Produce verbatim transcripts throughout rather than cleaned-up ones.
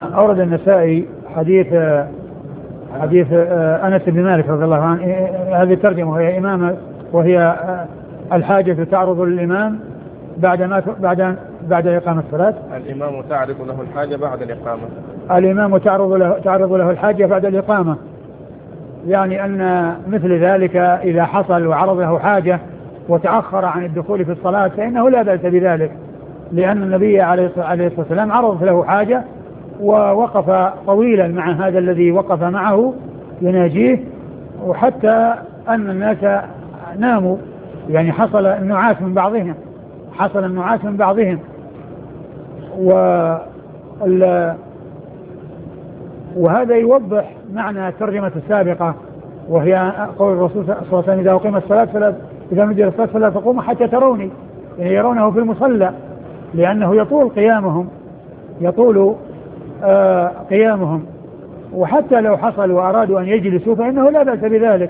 أورد النسائي حديث حديث أنس بن مالك رضي الله عنه. هذه الترجمة وهي إمامة، وهي الحاجة تعرض للإمام بعد ما بعد بعد إقامة الصلاة. الإمام تعرض له الحاجة بعد الإقامة. الإمام تعرض له تعرض له الحاجة بعد الإقامة، يعني أن مثل ذلك إذا حصل وعرض له حاجة وتأخر عن الدخول في الصلاة فإنه لا بأس بذلك، لأن النبي عليه الصلاة والسلام عرض له حاجة ووقف طويلا مع هذا الذي وقف معه يناجيه، وحتى أن الناس ناموا، يعني حصل النعاس من بعضهم حصل النعاس من بعضهم وهذا يوضح معنى الترجمة السابقة، وهي قول الرسول صلى الله عليه وسلم: إذا أقيمت الصلاة فلا إذا نودي للصلاة فلا تقوموا حتى تروني، يعني يرونه في المصلى، لأنه يطول قيامهم يطول آه قيامهم. وحتى لو حصل وأرادوا أن يجلسوا فإنه لا بأس بذلك،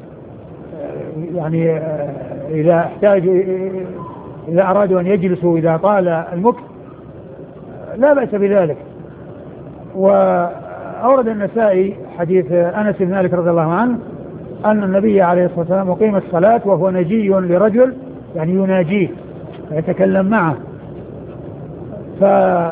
يعني آه إذا احتاجوا إذا أرادوا أن يجلسوا إذا طال المكث لا بأس بذلك. وأورد النسائي حديث أنس بن مالك رضي الله عنه أن النبي عليه الصلاة والسلام أقيم الصلاة وهو نجي لرجل، يعني يناجيه ويتكلم معه، ف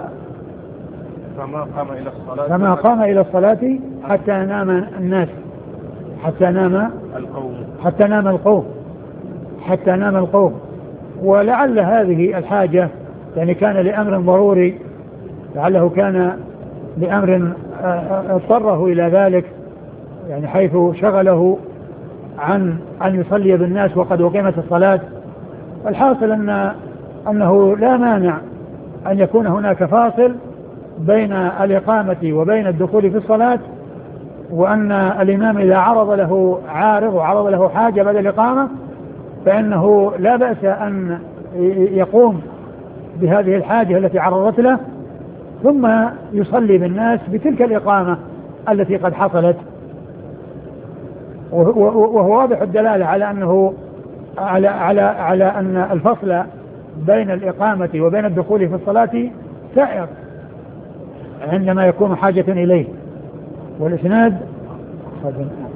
فما قام إلى الصلاة فما قام إلى الصلاة حتى نام الناس حتى نام القوم حتى نام القوم حتى نام القوم ولعل هذه الحاجة يعني كان لأمر ضروري، لعله كان لأمر اضطره إلى ذلك، يعني حيث شغله عن أن يصلي بالناس وقد أقيمت الصلاة. الحاصل أن أنه لا مانع أن يكون هناك فاصل بين الإقامة وبين الدخول في الصلاة، وأن الإمام إذا عرض له عارض وعرض له حاجة بعد الإقامة فإنه لا بأس أن يقوم بهذه الحاجة التي عرضت له ثم يصلي بالناس بتلك الإقامة التي قد حصلت. وهو واضح الدلالة على أنه على على على أن الفصل بين الإقامة وبين الدخول في الصلاة سائر عندما يكون حاجة إليه. والإسناد